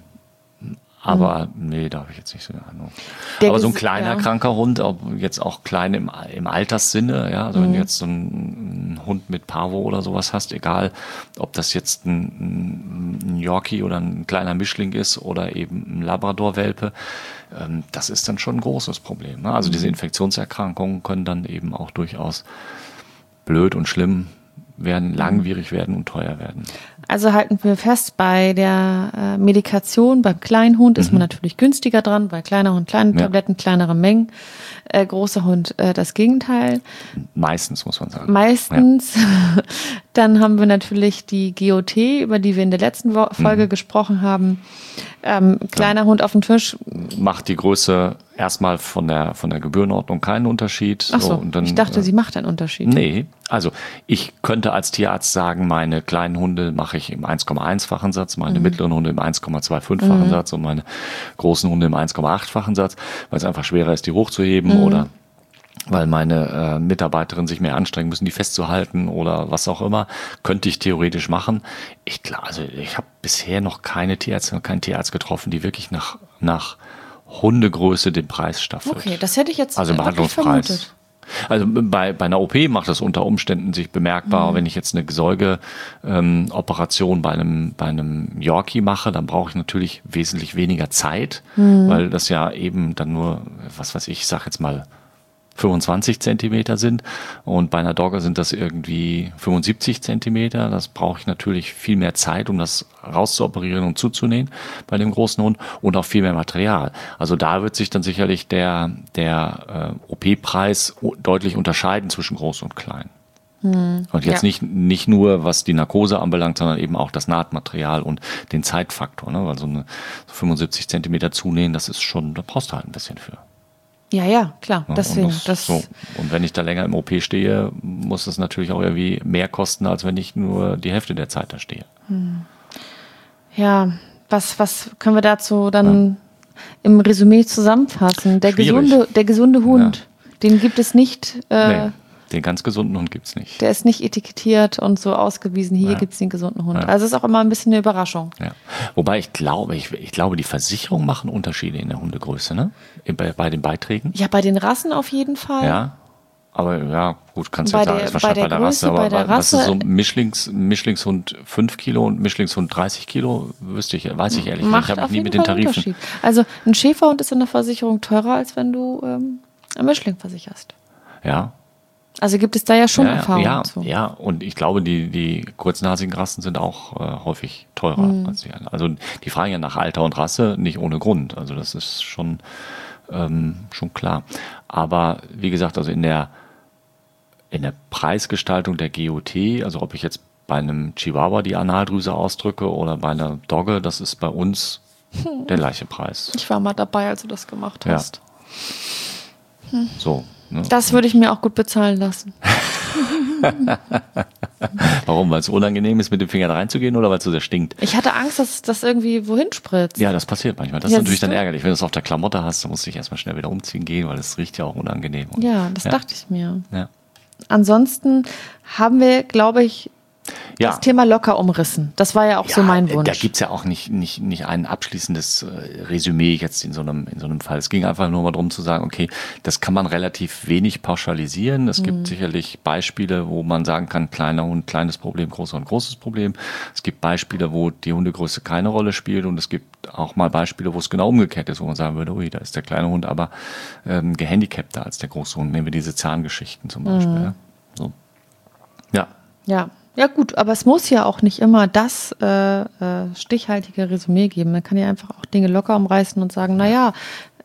Aber mhm. nee, da habe ich jetzt nicht so eine Ahnung. Der Aber so ein kleiner, ja. kranker Hund, ob jetzt auch klein im, im Alterssinne, ja, also mhm. wenn du jetzt so einen, einen Hund mit Parvo oder sowas hast, egal, ob das jetzt ein, ein Yorkie oder ein kleiner Mischling ist oder eben ein Labrador-Welpe, ähm, das ist dann schon ein großes Problem. Ne? Also mhm. diese Infektionserkrankungen können dann eben auch durchaus blöd und schlimm werden, langwierig werden und teuer werden. Also halten wir fest, bei der äh, Medikation beim kleinen Hund ist mhm. man natürlich günstiger dran, bei kleiner Hund kleine ja. Tabletten, kleinere Mengen, äh, großer Hund äh, das Gegenteil. Meistens, muss man sagen. Meistens. Ja. Dann haben wir natürlich die G O T, über die wir in der letzten Wo- Folge mhm. gesprochen haben. Ähm, kleiner ja. Hund auf dem Tisch. Macht die Größe erstmal von der, von der Gebührenordnung keinen Unterschied. Ach so, und dann, ich dachte, äh, sie macht einen Unterschied. Nee, also ich könnte als Tierarzt sagen, meine kleinen Hunde mache ich im eins Komma eins-fachen Satz, meine mhm. mittleren Hunde im eins Komma zweiundfünffachen mhm. Satz und meine großen Hunde im eins Komma acht-fachen Satz, weil es einfach schwerer ist, die hochzuheben mhm. oder weil meine äh, Mitarbeiterinnen sich mehr anstrengen müssen, die festzuhalten oder was auch immer, könnte ich theoretisch machen. Ich klar, also ich habe bisher noch keine Tierärztin, keinen Tierarzt getroffen, die wirklich nach nach Hundegröße den Preis staffelt. Okay, das hätte ich jetzt also Behandlungspreis. Vermutet. Also bei, bei einer O P macht das unter Umständen sich bemerkbar. Mhm. Wenn ich jetzt eine Säugeoperation ähm, bei einem bei einem Yorkie mache, dann brauche ich natürlich wesentlich weniger Zeit, mhm. weil das ja eben dann nur, was weiß ich, ich sag jetzt mal fünfundzwanzig Zentimeter sind und bei einer Dogge sind das irgendwie fünfundsiebzig Zentimeter. Das brauche ich natürlich viel mehr Zeit, um das rauszuoperieren und zuzunähen bei dem großen Hund und auch viel mehr Material. Also da wird sich dann sicherlich der, der äh, O P-Preis deutlich unterscheiden zwischen groß und klein. Hm, und jetzt ja. nicht, nicht nur, was die Narkose anbelangt, sondern eben auch das Nahtmaterial und den Zeitfaktor. Ne? Weil so eine so fünfundsiebzig Zentimeter zunähen, das ist schon, da brauchst du halt ein bisschen für. Ja, ja, klar. Ja, deswegen. Und, das das, so. Und wenn ich da länger im O P stehe, muss das natürlich auch irgendwie mehr kosten, als wenn ich nur die Hälfte der Zeit da stehe. Hm. Ja, was, was können wir dazu dann ja. im Resümee zusammenfassen? Der gesunde, der gesunde Hund, ja. den gibt es nicht. Äh, nee. Den ganz gesunden Hund gibt's nicht. Der ist nicht etikettiert und so ausgewiesen, hier ja. gibt's den gesunden Hund. Ja. Also es ist auch immer ein bisschen eine Überraschung. Ja. Wobei ich glaube, ich, ich glaube, die Versicherungen machen Unterschiede in der Hundegröße, ne? Bei, bei den Beiträgen. Ja, bei den Rassen auf jeden Fall. Ja. Aber ja, gut, kannst du ja sagen, ist wahrscheinlich bei der, bei der Größe, Rasse, aber bei der was Rasse, ist so Mischlings, Mischlingshund fünf Kilo und Mischlingshund dreißig Kilo, wüsste ich, weiß ich ehrlich nicht. Ich habe mich nie mit den Tarifen. Also ein Schäferhund ist in der Versicherung teurer, als wenn du ähm, einen Mischling versicherst. Ja. Also gibt es da ja schon ja, Erfahrungen ja, zu. Ja, und ich glaube, die, die kurznasigen Rassen sind auch äh, häufig teurer mhm. als die anderen. Also die fragen ja nach Alter und Rasse nicht ohne Grund. Also das ist schon, ähm, schon klar. Aber wie gesagt, also in der, in der Preisgestaltung der G O T, also ob ich jetzt bei einem Chihuahua die Analdrüse ausdrücke oder bei einer Dogge, das ist bei uns hm. der gleiche Preis. Ich war mal dabei, als du das gemacht hast. Ja. Hm. So. Ne? Das würde ich mir auch gut bezahlen lassen. Warum? Weil es unangenehm ist, mit dem Finger da reinzugehen oder weil es so sehr stinkt? Ich hatte Angst, dass das irgendwie wohin spritzt. Ja, das passiert manchmal. Das ja, ist natürlich dann ärgerlich. Wenn du es auf der Klamotte hast, dann musst du dich erstmal schnell wieder umziehen gehen, weil es riecht ja auch unangenehm. Und, ja, das ja. dachte ich mir. Ja. Ansonsten haben wir, glaube ich, ja. das Thema locker umrissen. Das war ja auch ja, so mein Wunsch. Da gibt es ja auch nicht, nicht, nicht ein abschließendes äh, Resümee jetzt in so, einem, in so einem Fall. Es ging einfach nur mal darum zu sagen, okay, das kann man relativ wenig pauschalisieren. Es mhm. gibt sicherlich Beispiele, wo man sagen kann, kleiner Hund, kleines Problem, großer Hund, großes Problem. Es gibt Beispiele, wo die Hundegröße keine Rolle spielt und es gibt auch mal Beispiele, wo es genau umgekehrt ist, wo man sagen würde, ui, da ist der kleine Hund aber ähm, gehandicapter als der große Hund. Nehmen wir diese Zahngeschichten zum Beispiel. Mhm. Ja. So. Ja. Ja. Ja gut, aber es muss ja auch nicht immer das äh, äh, stichhaltige Resümee geben. Man kann ja einfach auch Dinge locker umreißen und sagen, naja,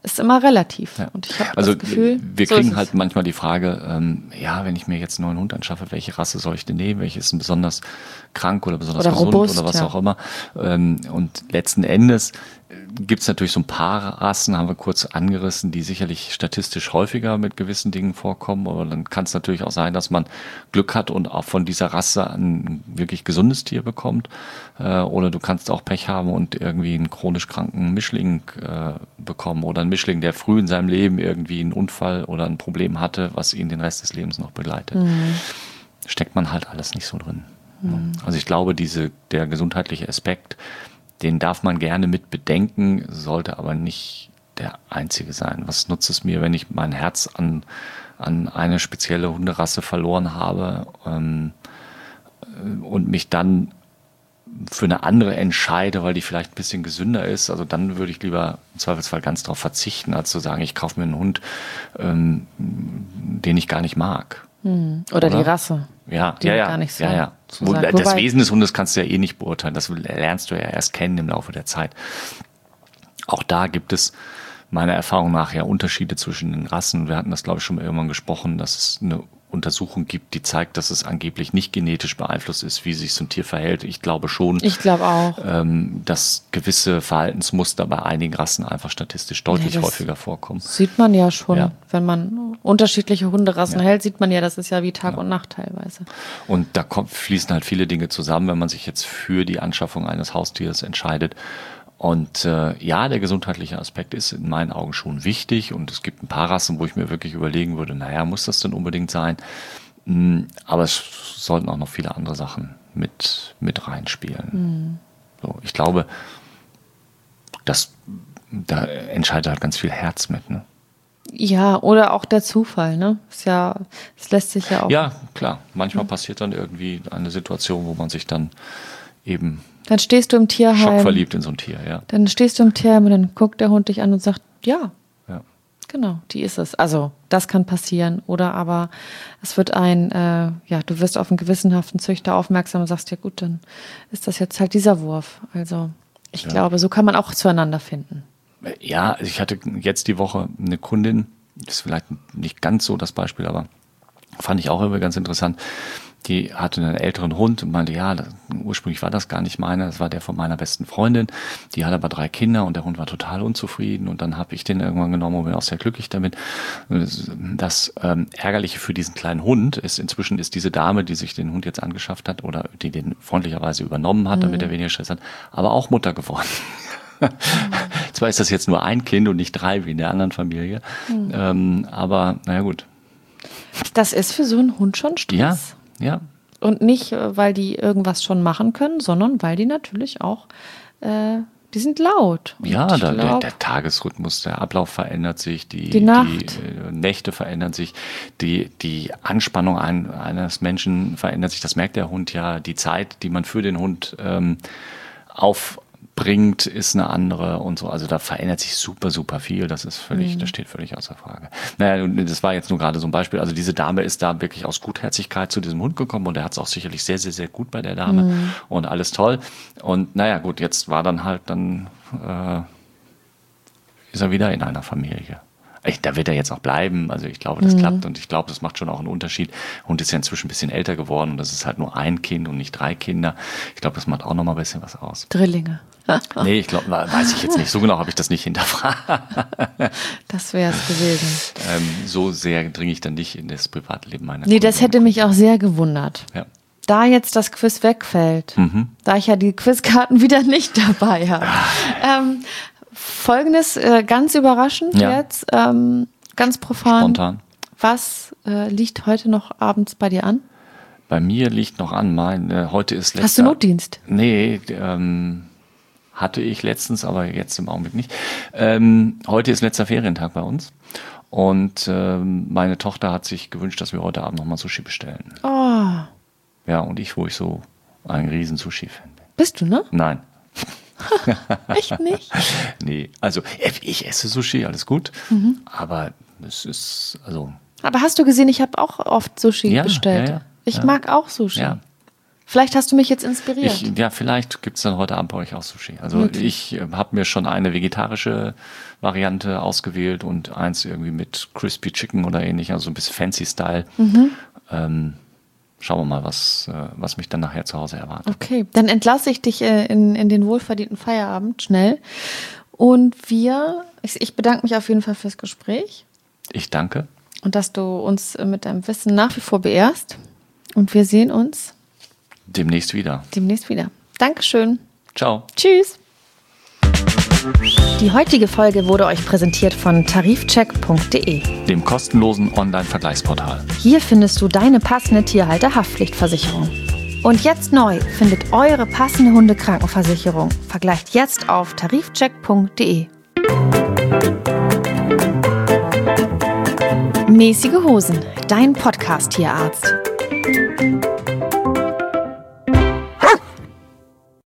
ist immer relativ. Ja. Und ich habe also das Gefühl, wir so kriegen ist halt es. manchmal die Frage, ähm, ja, wenn ich mir jetzt einen neuen Hund anschaffe, welche Rasse soll ich denn nehmen? Welche ist denn besonders krank oder besonders Oder gesund robust, oder was ja. auch immer? Ähm, und letzten Endes gibt es natürlich so ein paar Rassen, haben wir kurz angerissen, die sicherlich statistisch häufiger mit gewissen Dingen vorkommen. Aber dann kann es natürlich auch sein, dass man Glück hat und auch von dieser Rasse ein wirklich gesundes Tier bekommt. Äh, oder du kannst auch Pech haben und irgendwie einen chronisch kranken Mischling äh, bekommen oder einen Mischling, der früh in seinem Leben irgendwie einen Unfall oder ein Problem hatte, was ihn den Rest des Lebens noch begleitet. Mhm. Steckt man halt alles nicht so drin. Mhm. Also ich glaube, diese, der gesundheitliche Aspekt, den darf man gerne mit bedenken, sollte aber nicht der einzige sein. Was nutzt es mir, wenn ich mein Herz an, an eine spezielle Hunderasse verloren habe ähm, und mich dann für eine andere entscheide, weil die vielleicht ein bisschen gesünder ist? Also dann würde ich lieber im Zweifelsfall ganz darauf verzichten, als zu sagen, ich kaufe mir einen Hund, ähm, den ich gar nicht mag. Mhm. Oder, Oder? die Rasse. Ja, Die ja, ja. gar nicht so ja, ja. zu Wo, sagen. das Wobei- Wesen des Hundes kannst du ja eh nicht beurteilen. Das lernst du ja erst kennen im Laufe der Zeit. Auch da gibt es meiner Erfahrung nach ja Unterschiede zwischen den Rassen. Wir hatten das, glaube ich, schon mal irgendwann gesprochen, dass es eine Untersuchung gibt, die zeigt, dass es angeblich nicht genetisch beeinflusst ist, wie sich so ein Tier verhält. Ich glaube schon, Ich glaube auch. ähm, dass gewisse Verhaltensmuster bei einigen Rassen einfach statistisch deutlich Ja, das- häufiger vorkommen. Sieht man ja schon, Ja. wenn man unterschiedliche Hunderassen Ja. hält, sieht man ja, das ist ja wie Tag und Nacht teilweise. Und da kommt, fließen halt viele Dinge zusammen, wenn man sich jetzt für die Anschaffung eines Haustiers entscheidet. Und äh, ja, der gesundheitliche Aspekt ist in meinen Augen schon wichtig. Und es gibt ein paar Rassen, wo ich mir wirklich überlegen würde, naja, muss das denn unbedingt sein? Mm, Aber es sollten auch noch viele andere Sachen mit, mit reinspielen. Mhm. So, ich glaube, das, da entscheidet halt ganz viel Herz mit. Ne? Ja, oder auch der Zufall, ne? Ist ja, es lässt sich ja auch. Ja, klar. Manchmal passiert dann irgendwie eine Situation, wo man sich dann eben Dann stehst du im Tierheim. schockverliebt in so ein Tier, ja. Dann stehst du im Tierheim und dann guckt der Hund dich an und sagt, ja, ja. genau, die ist es. Also das kann passieren. Oder aber es wird ein, äh, ja, du wirst auf einen gewissenhaften Züchter aufmerksam und sagst, ja gut, dann ist das jetzt halt dieser Wurf. Also ich Ja. glaube, so kann man auch zueinander finden. Ja, also ich hatte jetzt die Woche eine Kundin, das ist vielleicht nicht ganz so das Beispiel, aber fand ich auch immer ganz interessant. Die hatte einen älteren Hund und meinte, ja, das, ursprünglich war das gar nicht meiner, das war der von meiner besten Freundin. Die hat aber drei Kinder und der Hund war total unzufrieden und dann habe ich den irgendwann genommen und bin auch sehr glücklich damit. Das, das ähm, Ärgerliche für diesen kleinen Hund ist, inzwischen ist diese Dame, die sich den Hund jetzt angeschafft hat oder die den freundlicherweise übernommen hat, damit er weniger Stress hat, aber auch Mutter geworden. Zwar ist das jetzt nur ein Kind und nicht drei wie in der anderen Familie, mhm. ähm, aber naja gut. Das ist für so einen Hund schon Stress. Ja, ja. Und nicht, äh, weil die irgendwas schon machen können, sondern weil die natürlich auch, äh, die sind laut. Und Ja, ich da, der, glaub, der Tagesrhythmus, der Ablauf verändert sich, die, Die Nacht. die äh, Nächte verändern sich, die, die Anspannung ein, eines Menschen verändert sich. Das merkt der Hund ja. Die Zeit, die man für den Hund ähm, aufbringt, ist eine andere und so. Also da verändert sich super, super viel. Das ist völlig, Mhm. das steht völlig außer Frage. Naja, und das war jetzt nur gerade so ein Beispiel. Also diese Dame ist da wirklich aus Gutherzigkeit zu diesem Hund gekommen und er hat es auch sicherlich sehr, sehr, sehr gut bei der Dame Mhm. und alles toll. Und naja, gut, jetzt war dann halt dann äh, ist er wieder in einer Familie. Ich, da wird er jetzt auch bleiben. Also ich glaube, das Mhm. klappt und ich glaube, das macht schon auch einen Unterschied. Hund ist ja inzwischen ein bisschen älter geworden und das ist halt nur ein Kind und nicht drei Kinder. Ich glaube, das macht auch noch mal ein bisschen was aus. Drillinge. Nee, ich glaube, weiß ich jetzt nicht. So genau habe ich das nicht hinterfragt. Das wäre es gewesen. Ähm, so sehr dringe ich dann nicht in das Privatleben meiner Nee, das Kunden. hätte mich auch sehr gewundert. Ja. Da jetzt das Quiz wegfällt, Mhm. da ich ja die Quizkarten wieder nicht dabei habe. ähm, Folgendes, äh, ganz überraschend Ja. jetzt, ähm, ganz profan. Spontan. Was äh, liegt heute noch abends bei dir an? Bei mir liegt noch an, mein, äh, heute ist letzter... Hast du Notdienst? Nee, ähm, hatte ich letztens, aber jetzt im Augenblick nicht. Ähm, heute ist letzter Ferientag bei uns und ähm, meine Tochter hat sich gewünscht, dass wir heute Abend nochmal Sushi bestellen. Oh, Ja, und ich, wo ich so ein riesen Sushi-Fan bin. bist du, ne? Nein. Echt nicht? Nee, also ich esse Sushi, alles gut, Mhm. aber es ist, also, Aber hast du gesehen, ich habe auch oft Sushi Ja, bestellt. ja, ja, ich ja. mag auch Sushi. ja. Vielleicht hast du mich jetzt inspiriert. Ich, ja, vielleicht gibt es dann heute Abend bei euch auch Sushi. Also Möglich. ich äh, habe mir schon eine vegetarische Variante ausgewählt und eins irgendwie mit Crispy Chicken oder ähnlich, also ein bisschen Fancy-Style. Mhm. Ähm, schauen wir mal, was, äh, was mich dann nachher zu Hause erwartet. Okay, dann entlasse ich dich äh, in, in den wohlverdienten Feierabend schnell. Und wir, ich, ich bedanke mich auf jeden Fall fürs Gespräch. Ich danke. Und dass du uns äh, mit deinem Wissen nach wie vor beehrst. Und wir sehen uns Demnächst wieder. demnächst wieder. Dankeschön. Ciao. Tschüss. Die heutige Folge wurde euch präsentiert von tarifcheck punkt de, Dem kostenlosen Online-Vergleichsportal. Hier findest du deine passende Tierhalter-Haftpflichtversicherung. Und jetzt neu, findet eure passende Hundekrankenversicherung. Vergleicht jetzt auf tarifcheck punkt de. Mäßige Hosen, dein Podcast-Tierarzt.